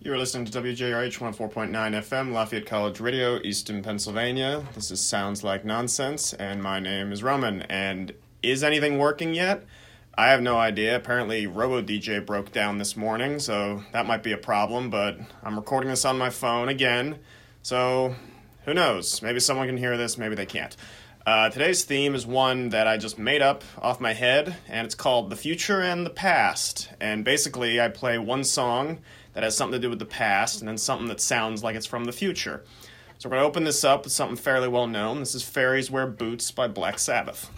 You're listening to WJRH 104.9 FM, Lafayette College Radio, Easton, Pennsylvania. This is Sounds Like Nonsense, and my name is Roman. And is anything working yet? I have no idea. Apparently, RoboDJ broke down this morning, so that might be a problem, but I'm recording this on my phone again, so who knows? Maybe someone can hear this, maybe they can't. Today's theme is one that I just made up off my head, and it's called The Future and the Past. And basically, I play one song that has something to do with the past, and then something that sounds like it's from the future. So we're going to open this up with something fairly well known. This is Fairies Wear Boots by Black Sabbath.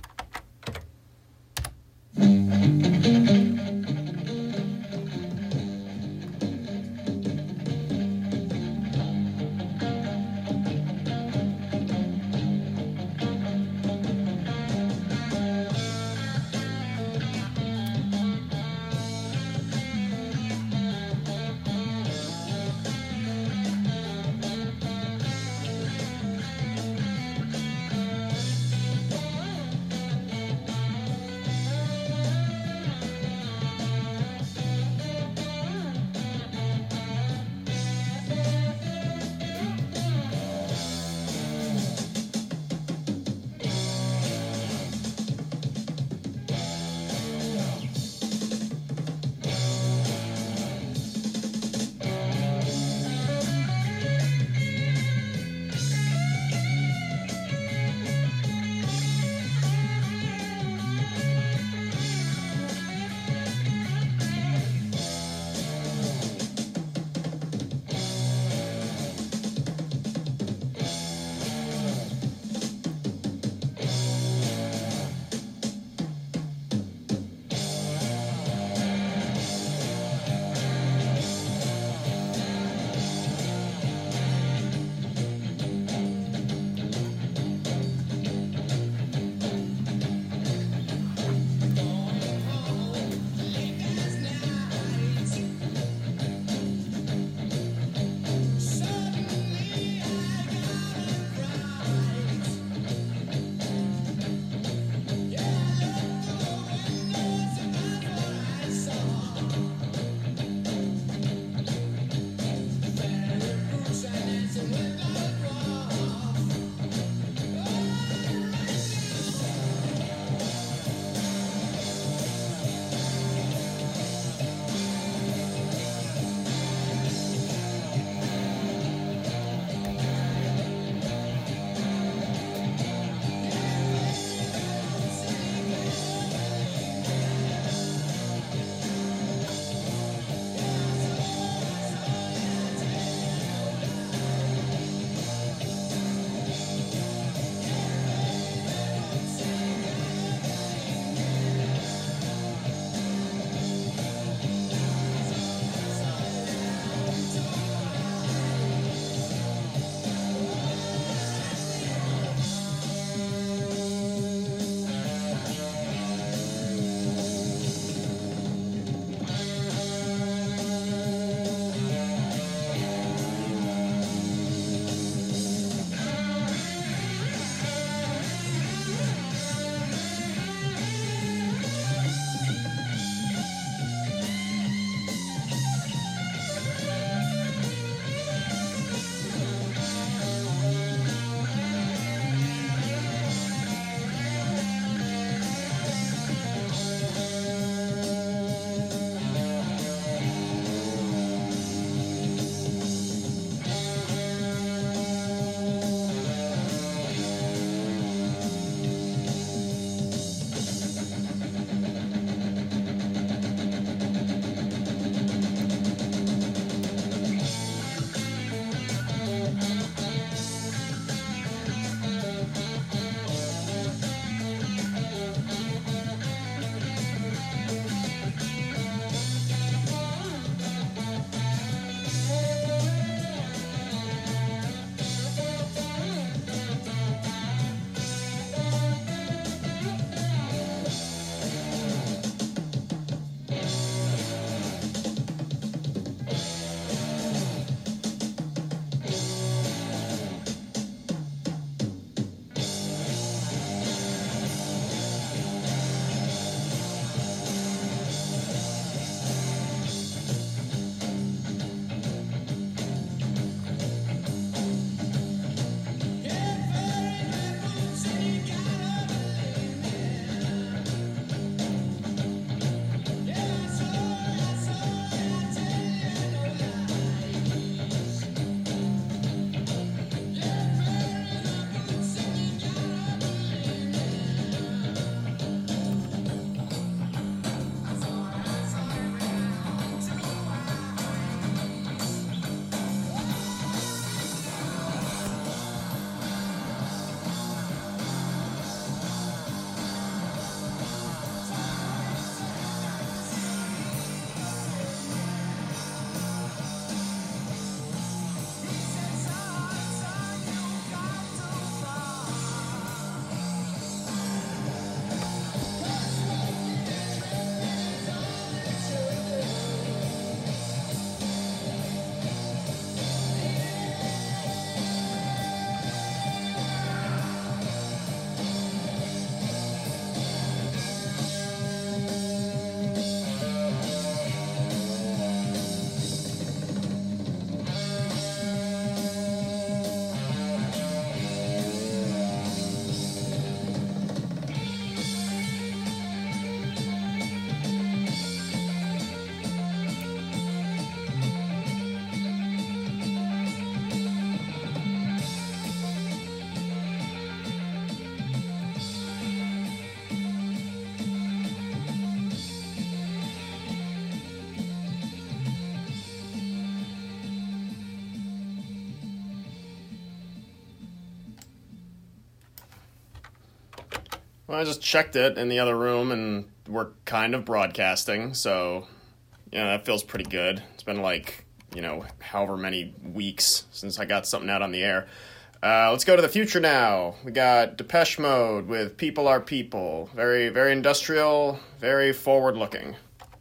Well, I just checked it in the other room, and we're kind of broadcasting, so, that feels pretty good. It's been however many weeks since I got something out on the air. Let's go to the future now. We got Depeche Mode with People Are People. Very, very industrial, very forward-looking.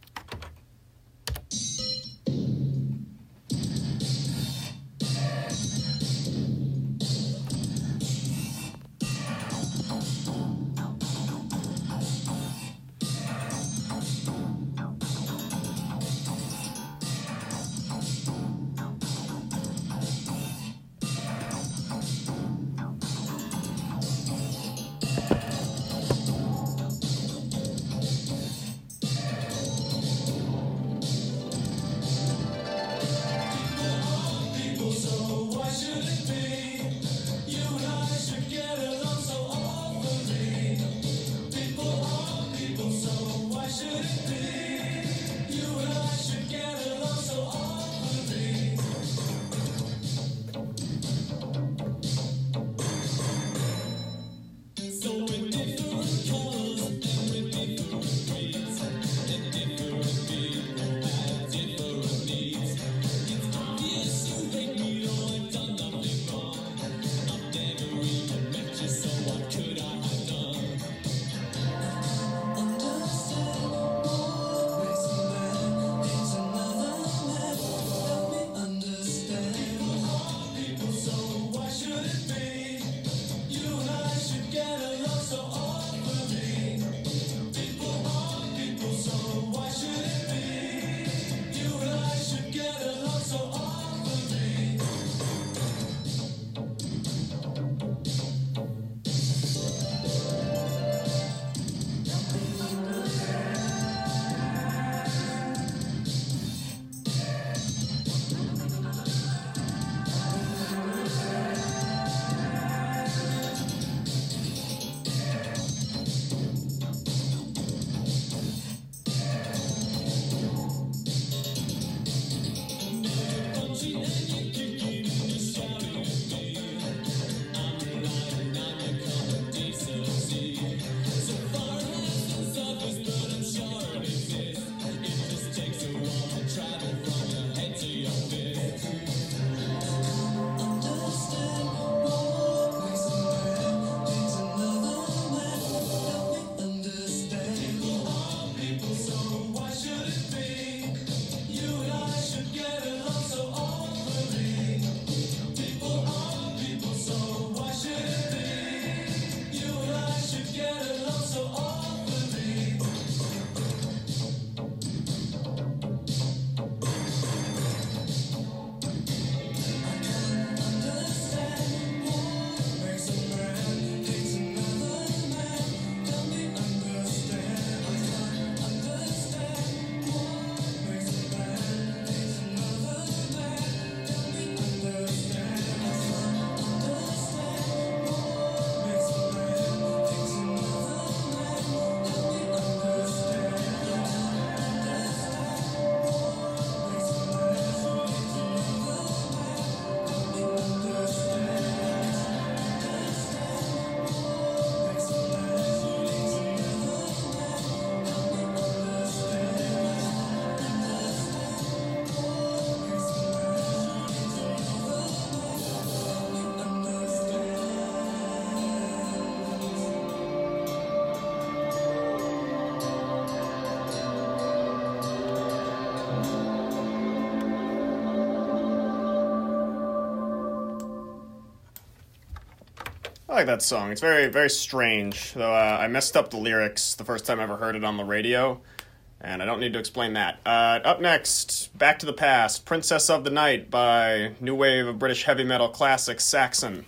I like that song. It's very, very strange, though I messed up the lyrics the first time I ever heard it on the radio, and I don't need to explain that. Up next, Back to the Past, Princess of the Night by new wave of British heavy metal classic Saxon.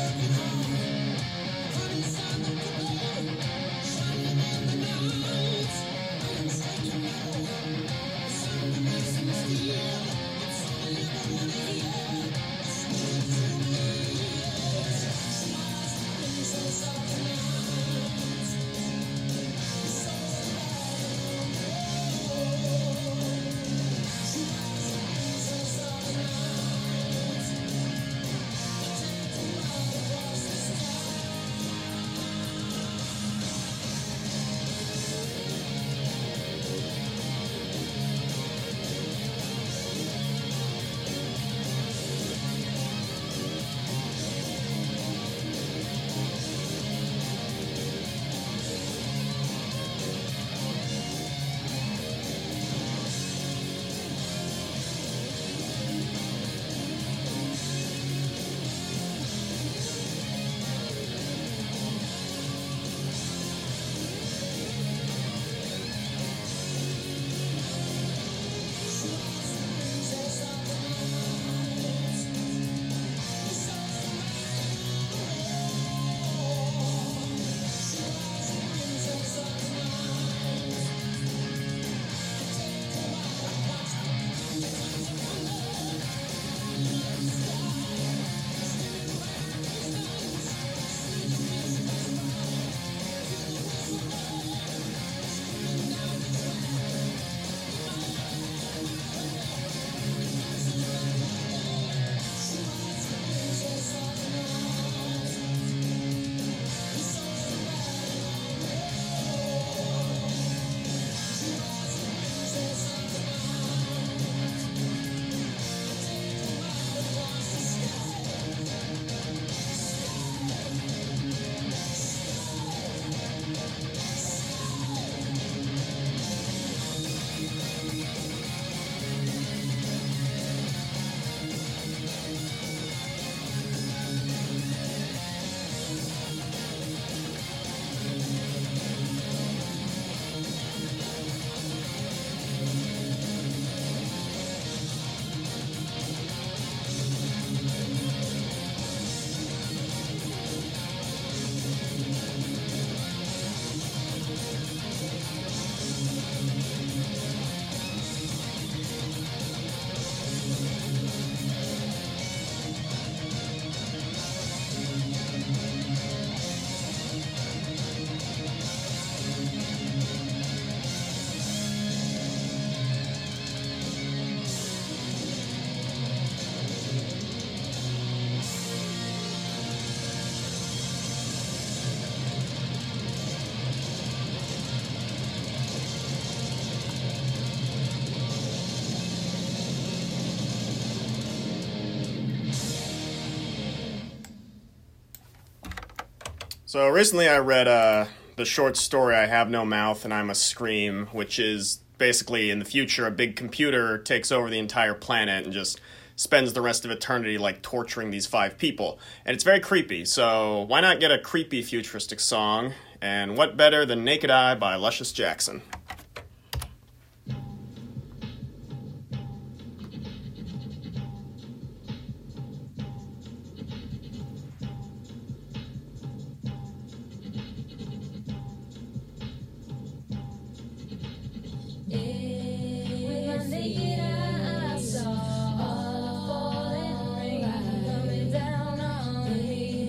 So recently I read the short story I Have No Mouth and I Must Scream, which is basically in the future a big computer takes over the entire planet and just spends the rest of eternity like torturing these 5 people. And it's very creepy, so why not get a creepy futuristic song? And what better than Naked Eye by Luscious Jackson?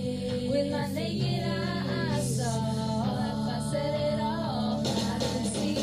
Naked eye, I saw. If I said it all, I can see.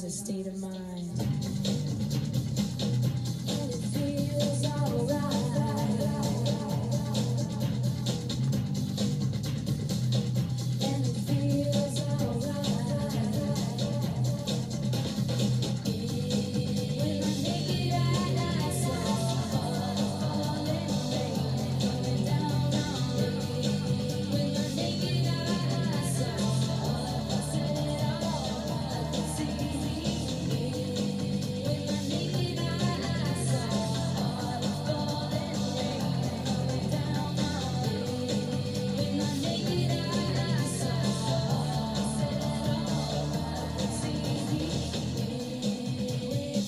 is a state of mind. And it feels alright. And it feels alright. When my naked eyes falling down on me. When my naked eyes set it all, I can see me. When my naked eyes falling down on me. When my naked eyes set it all, I can see me. It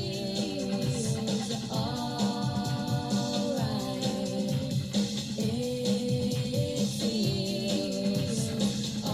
feels alright. It feels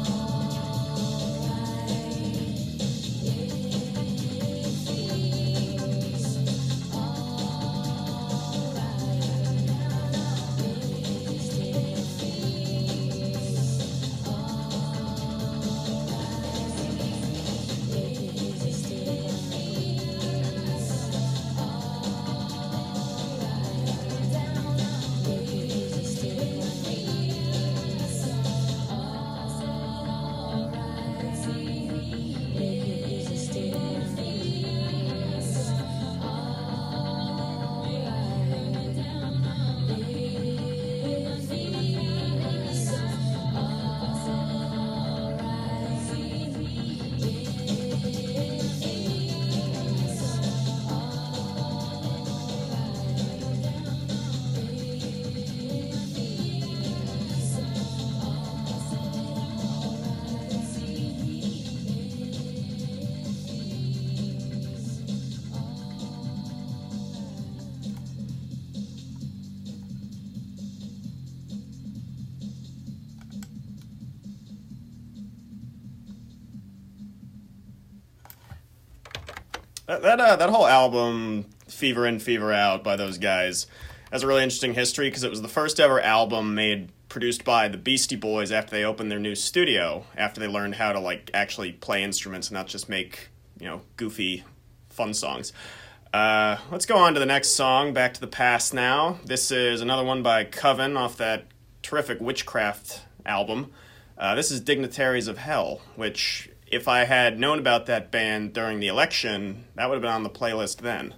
That whole album, Fever In, Fever Out, by those guys, has a really interesting history because it was the first ever album produced by the Beastie Boys after they opened their new studio, after they learned how to actually play instruments and not just make, goofy, fun songs. Let's go on to the next song, Back to the Past now. This is another one by Coven off that terrific Witchcraft album. This is Dignitaries of Hell, which, if I had known about that band during the election, that would have been on the playlist then.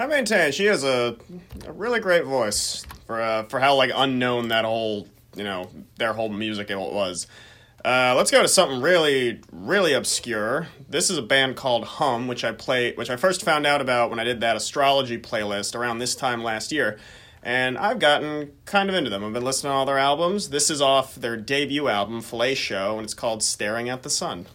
I maintain she has a really great voice for how like unknown that whole their whole music it was. Let's go to something really, really obscure. This is a band called Hum, which I first found out about when I did that astrology playlist around this time last year, and I've gotten kind of into them. I've been listening to all their albums. This is off their debut album, Fellatio, and it's called Staring at the Sun.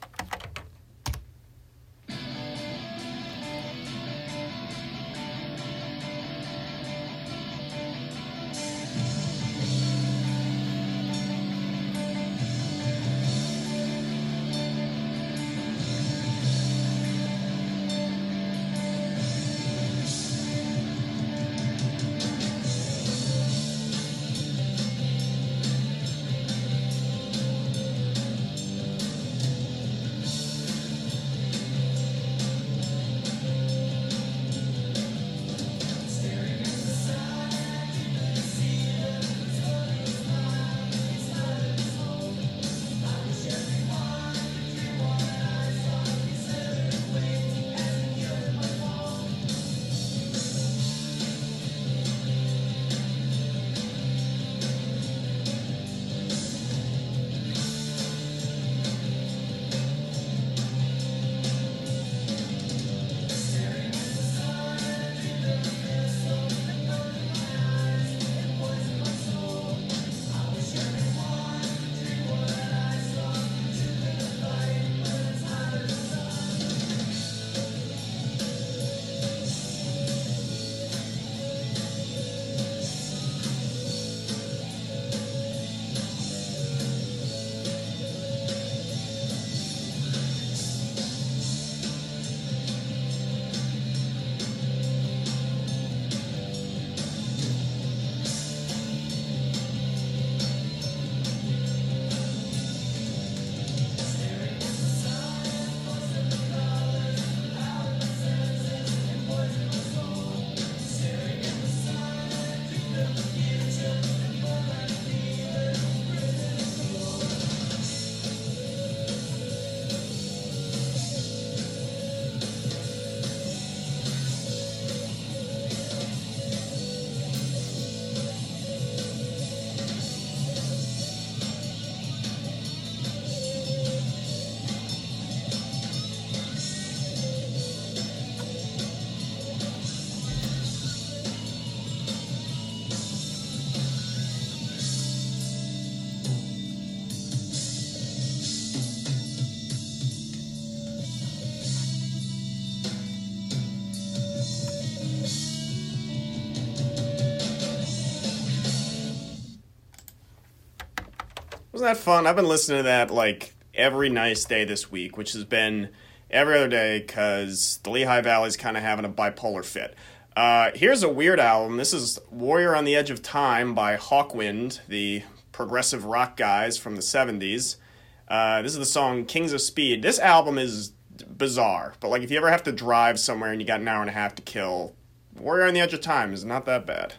Wasn't that fun? I've been listening to that like every nice day this week, which has been every other day because the Lehigh Valley's kind of having a bipolar fit. Here's a weird album. This is Warrior on the Edge of Time by Hawkwind, the progressive rock guys from the 70s. This is the song Kings of Speed. This album is bizarre, but like if you ever have to drive somewhere and you got an hour and a half to kill, Warrior on the Edge of Time is not that bad.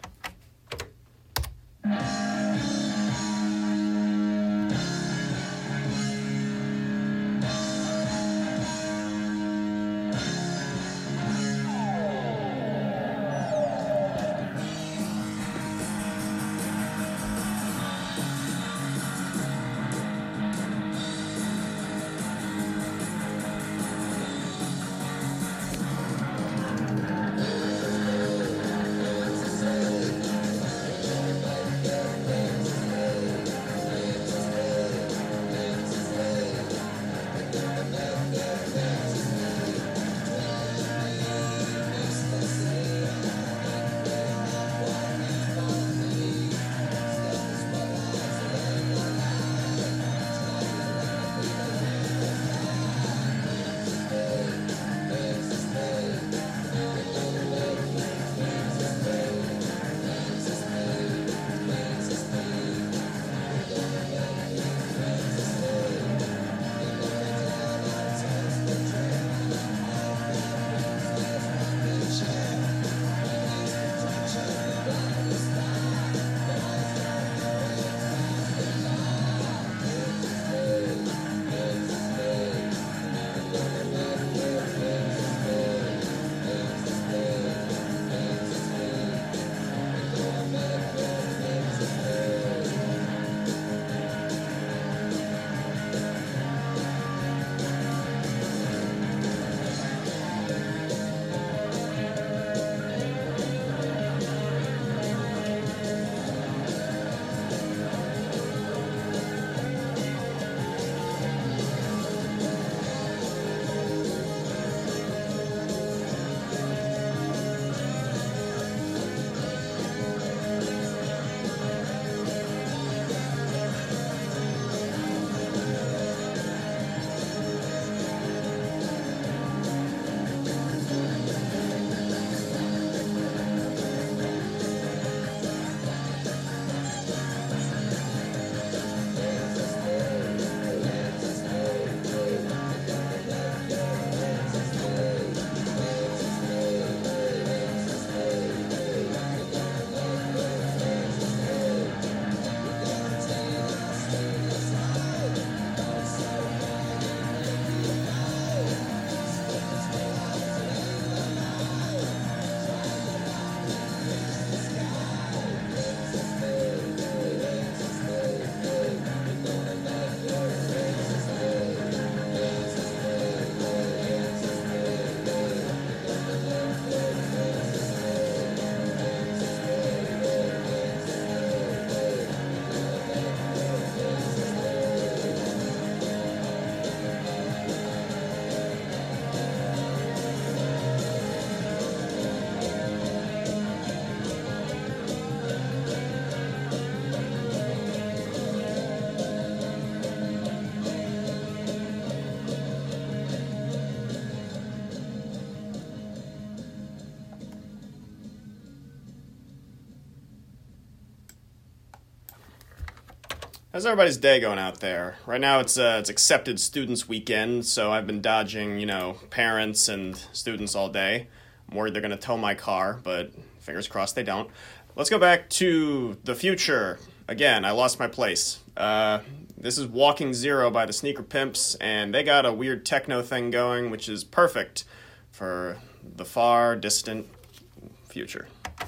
How's everybody's day going out there? Right now it's accepted students weekend, so I've been dodging, parents and students all day. I'm worried they're going to tow my car, but fingers crossed they don't. Let's go back to the future. Again, I lost my place. This is Walking Zero by the Sneaker Pimps, and they got a weird techno thing going, which is perfect for the far distant future.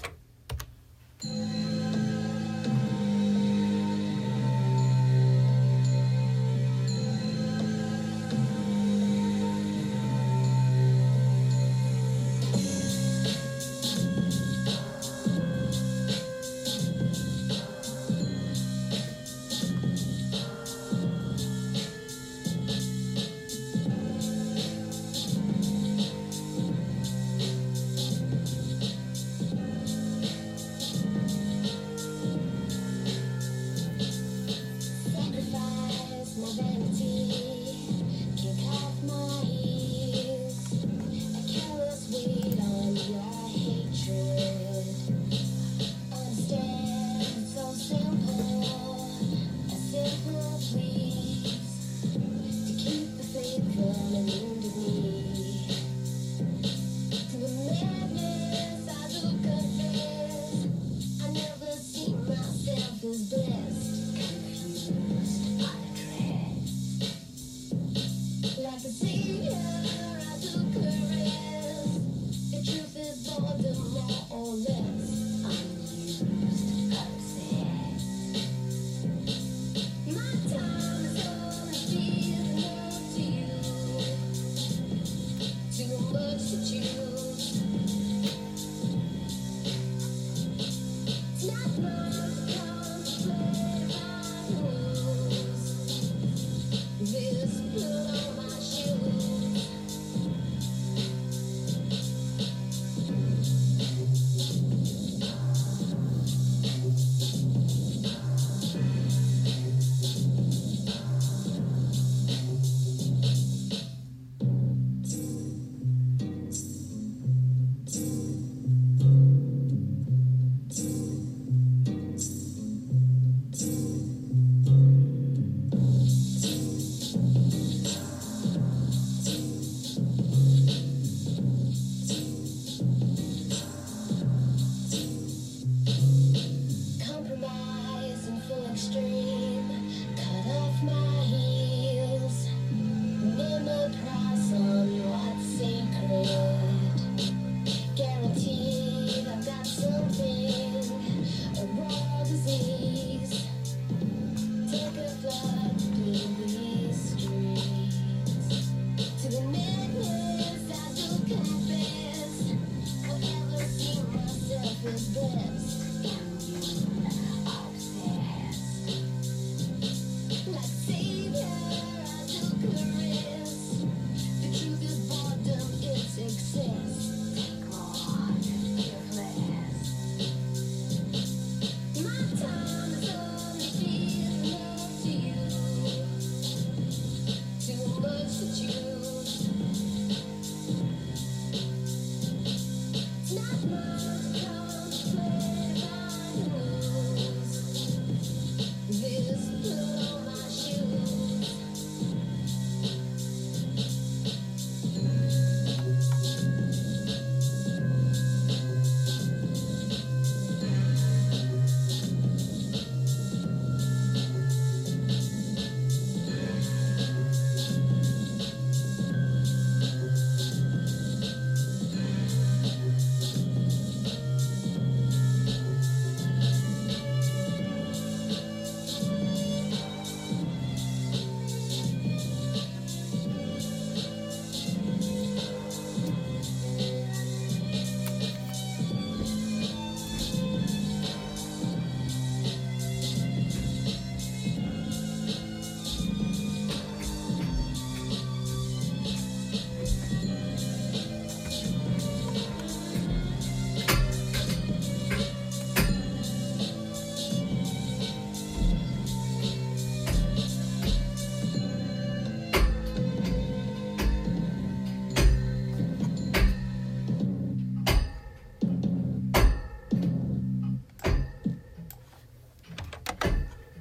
Sacrifice my vanity, kick off my ears, a careless weight on your hatred. Understand it's so simple, a simple please, to keep the flame burning into me. To the madness I do confess, I never see myself as blessed. Like a savior, I took caress. The truth is boredom, more or less. Unused, obsessed. My time is only enough to you. Too much to choose. It's not much to contemplate my moves. This blood on my shoes.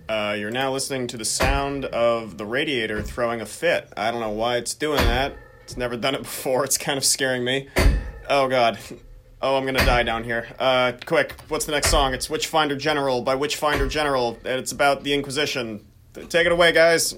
You're now listening to the sound of the radiator throwing a fit. I don't know why it's doing that. It's never done it before. It's kind of scaring me. Oh, God. Oh, I'm gonna die down here. Quick, what's the next song? It's Witchfinder General by Witchfinder General, and it's about the Inquisition. Take it away, guys.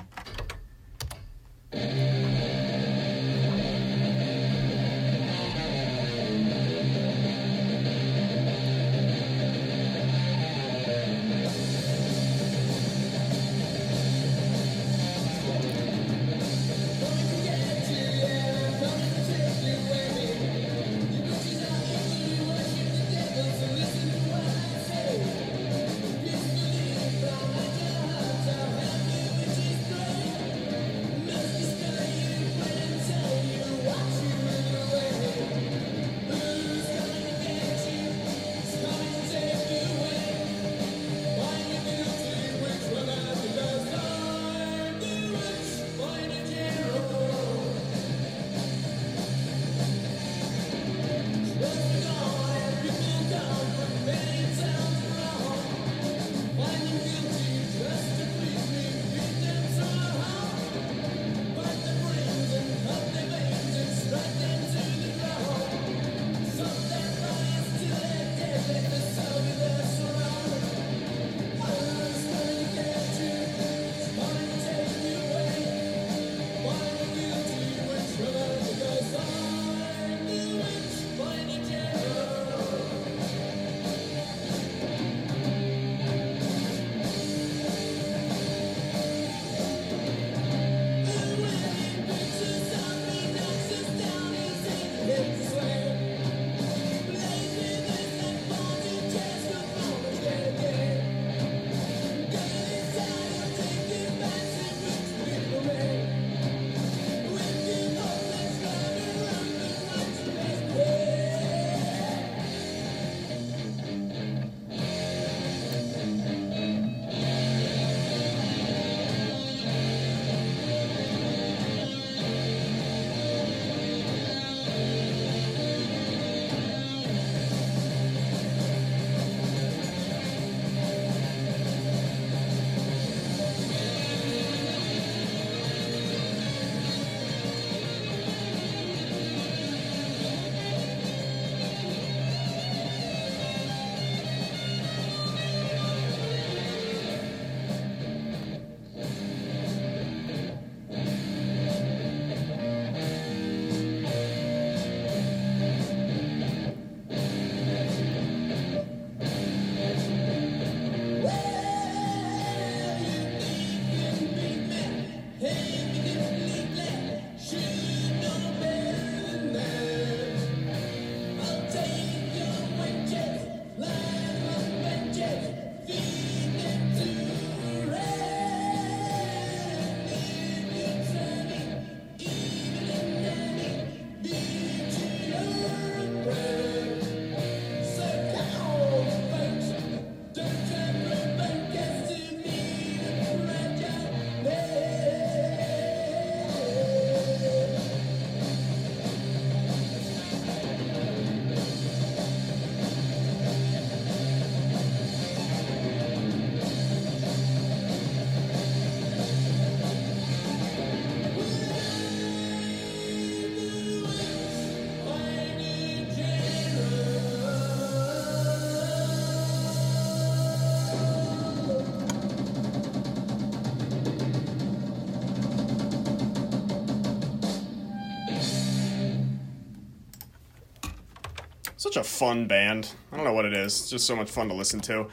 Such a fun band. I don't know what it is. It's just so much fun to listen to.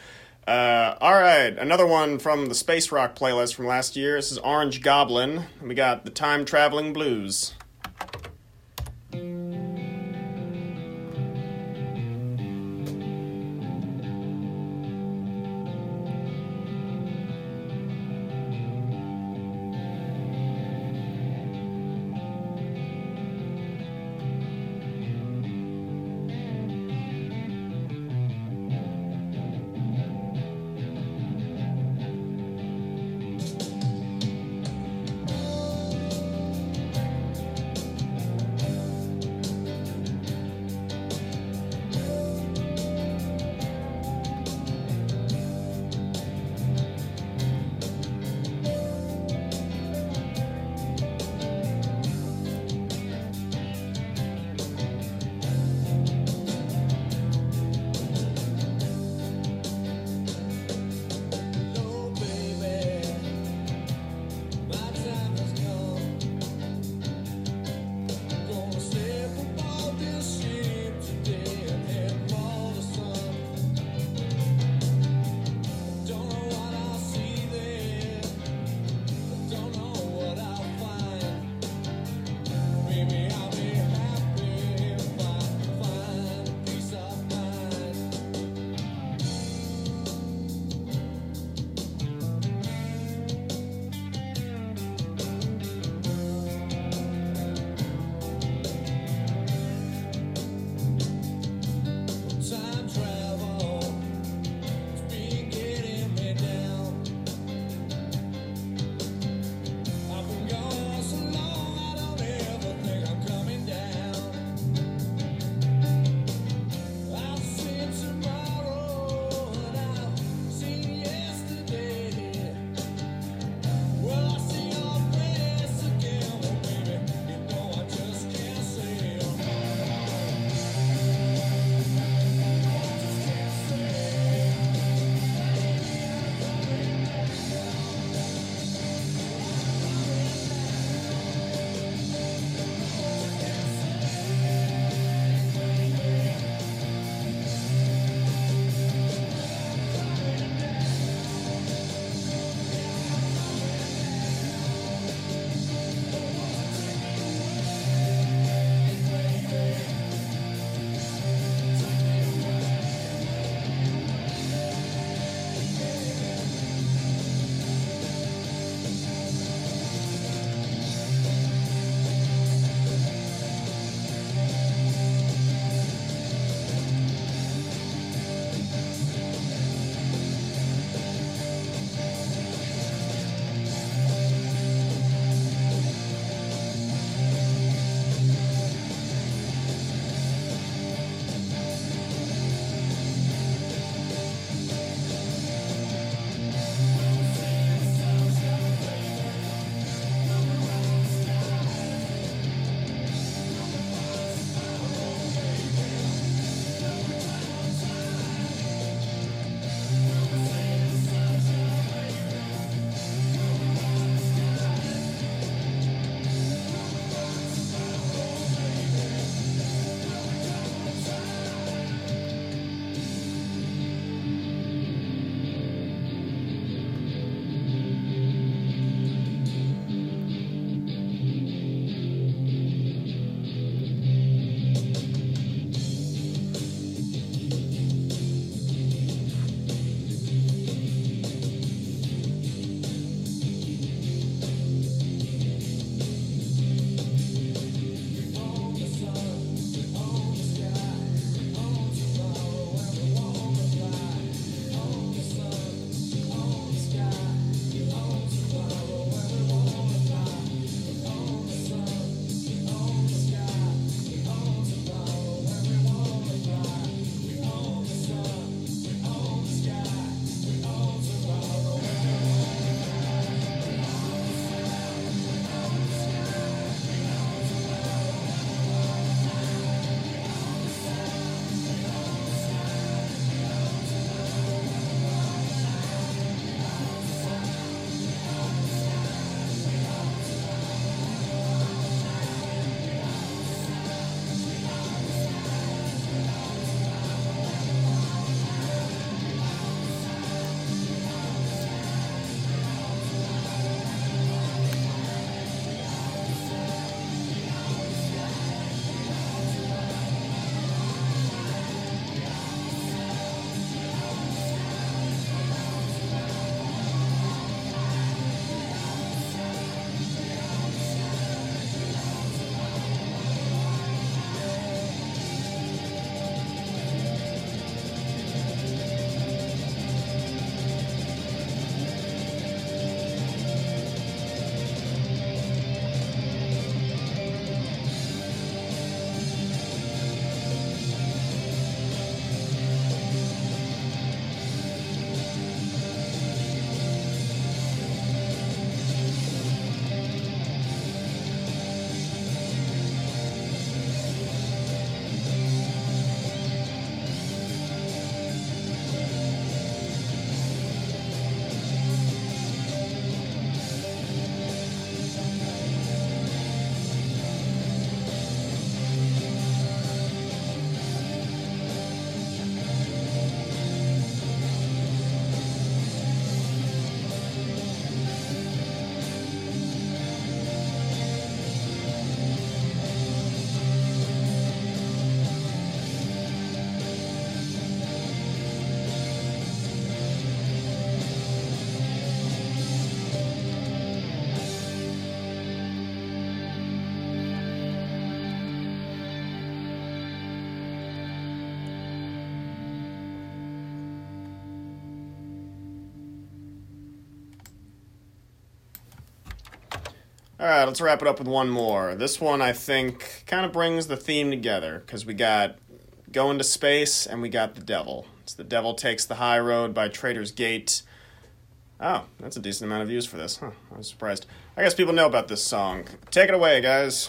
Alright, another one from the Space Rock playlist from last year. This is Orange Goblin. And we got the Time Traveling Blues. Alright, let's wrap it up with one more. This one, I think, kind of brings the theme together, because we got Going to Space and we got The Devil. It's The Devil Takes the High Road by Trader's Gate. Oh, that's a decent amount of views for this. Huh, I was surprised. I guess people know about this song. Take it away, guys.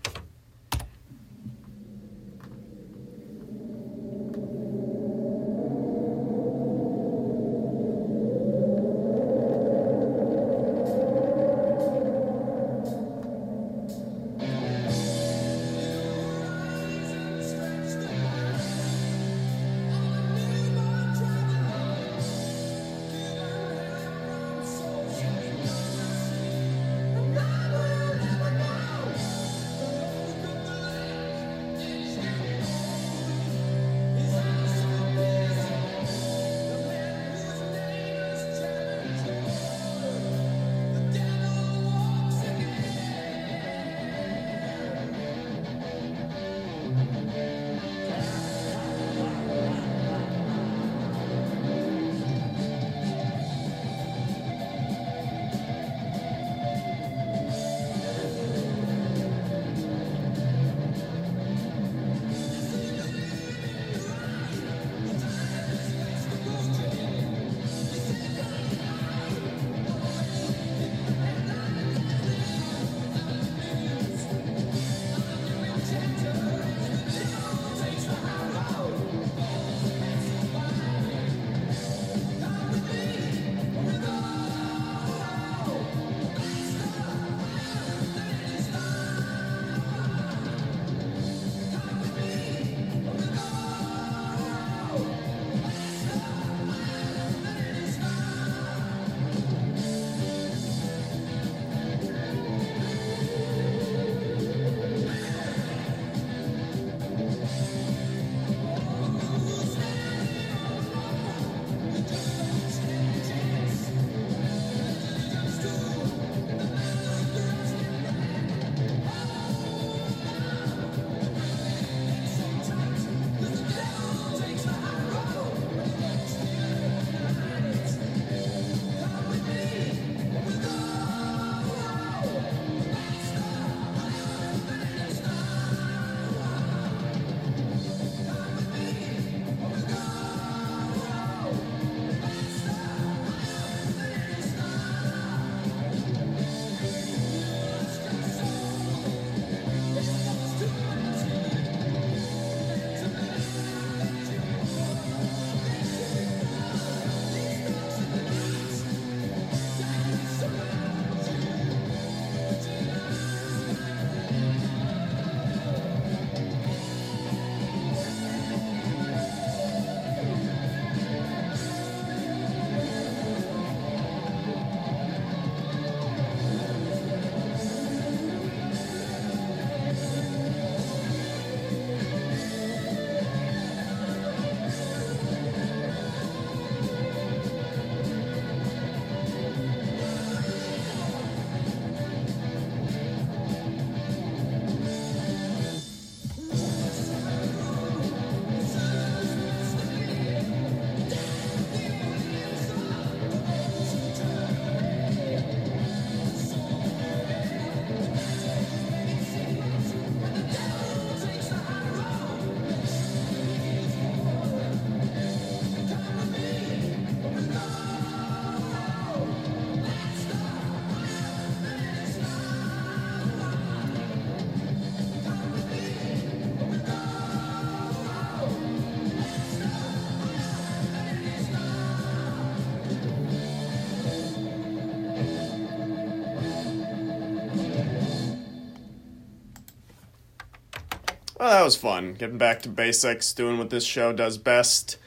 Well, that was fun. Getting back to basics, doing what this show does best.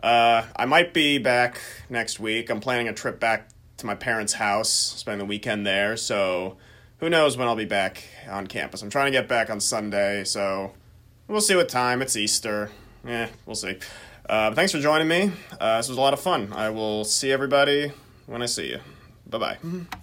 I might be back next week. I'm planning a trip back to my parents' house, spending the weekend there, so who knows when I'll be back on campus. I'm trying to get back on Sunday, so we'll see what time. It's Easter. We'll see. Thanks for joining me. This was a lot of fun. I will see everybody when I see you. Bye-bye.